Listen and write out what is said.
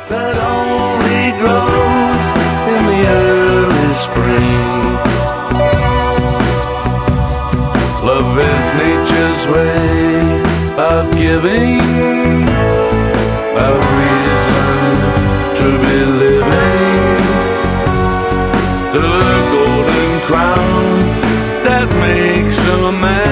that only grows in the early spring. Love is nature's way of giving a reason to be living. The golden crown that makes a man